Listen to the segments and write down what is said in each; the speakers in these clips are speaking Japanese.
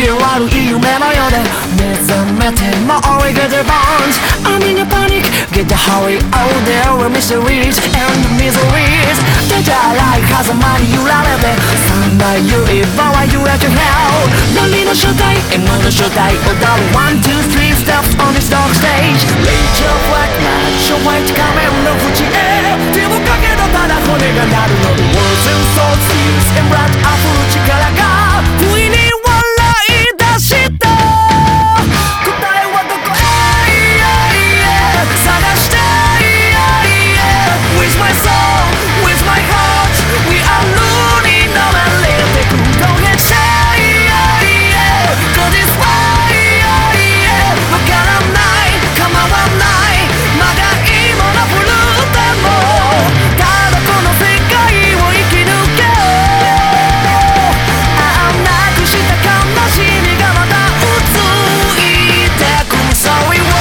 悪い夢のようで目覚めても we get the bones I'm in a panic get the hurry oh there were mysteries and miseries 出たらい風間に揺られて三大言えばは言えちゃう何の正体 M の正体踊る One, two, three steps on this dark stage Rage of black match ホワイト仮面の縁へ手をかけたただ骨が鳴るので Words and thoughts feels and blood 溢る力が不意に笑い出した答えはどこへ探して With my soul, with my heart We are running on and let it go Don't get shy Cause it's fine わからない構わないまだ今のブルーでもただこの世界を生き抜けなくした悲しみがまたうついてく Sorry words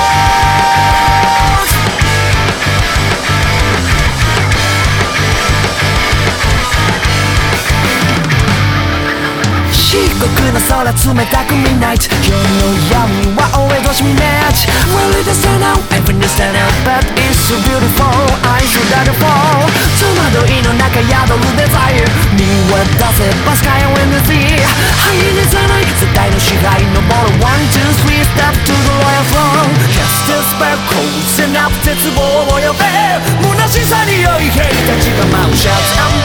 漆黒の空冷たく Midnight 夜の闇は俺としみ Match Really the stand out Everything the stand out But it's so beautiful I should die to fall 戸惑いの中宿るデザイン見渡せば Sky and the sea 灰にさない絶対の支配登る One, two, three step to the royal throne Cast the spell 光線な絶望を呼べ虚しさに酔い兵たちが舞う Shouts